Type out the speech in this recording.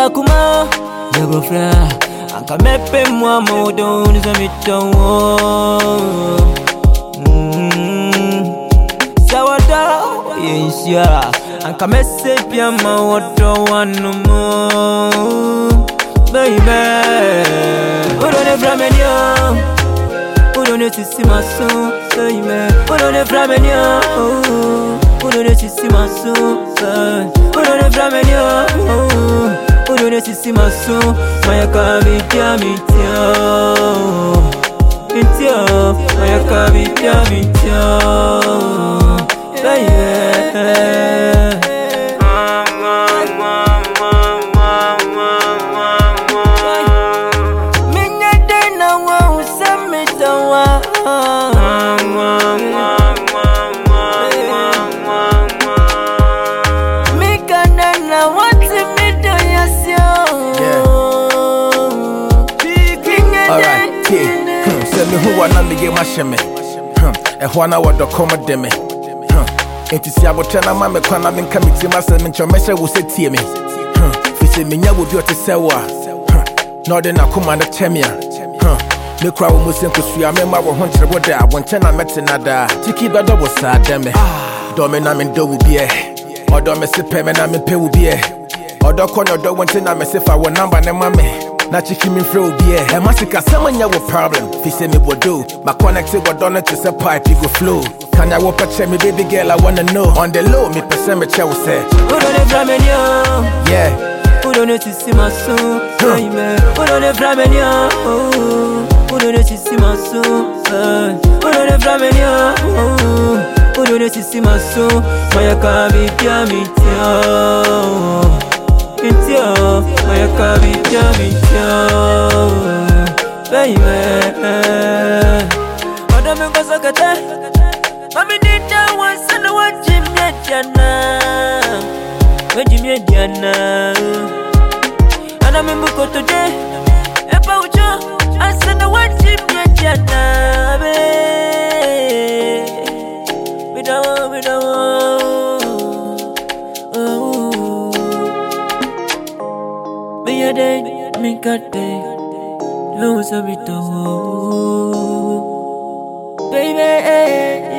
Takuma, Yagofra, Anka Mepe Mwamo Don is a mito. Sawada, yes, ya, Anka Mesepia Mawato one no more. Baby, put on a Framenia. Put on a Sissima so, baby. Put on a Framenia. Put on a Sissima so, put on a Framenia. Put on a Sissima so, my Kavitia Mitia. Mitia, my Kavitia Mitia. Baby. Me who are not me get my shame. Juana what the comma deme. It is Yabotana, my mechana, and committee myself, and your measure will say to me. Fissing me, I will be to say, Northern Akumana Temia. The crowd will send to see a member of 100 what there. When China met another, to keep a double sad deme. Dominam and do will be a, or domestic payment, I'm in pay will be a, or the corner don't want to know myself. I will number and mammy. Not chicken me flow be a massacre, someone you have a problem. If me would do, my connected what done it is a pipe, you go flow. Can I walk a check me, baby girl? I wanna know. On the low, me percent chair will say. Put on a Framenia. Yeah. Put on a Sissima so, put on a Framenia. Put on a Sissima so, put on a Framenia. Put on a Sissima so, my Kavitia Mitia. Mitia, my Kavitia Mitia. Baby, Madame Kosakata, Mami Nita was and I want Jimmy Jana. Jimmy Jana. And I'm in Buko today. About you, I said I want Jimmy Jana. We don't. Me a day, me got day. Lose a bit of baby.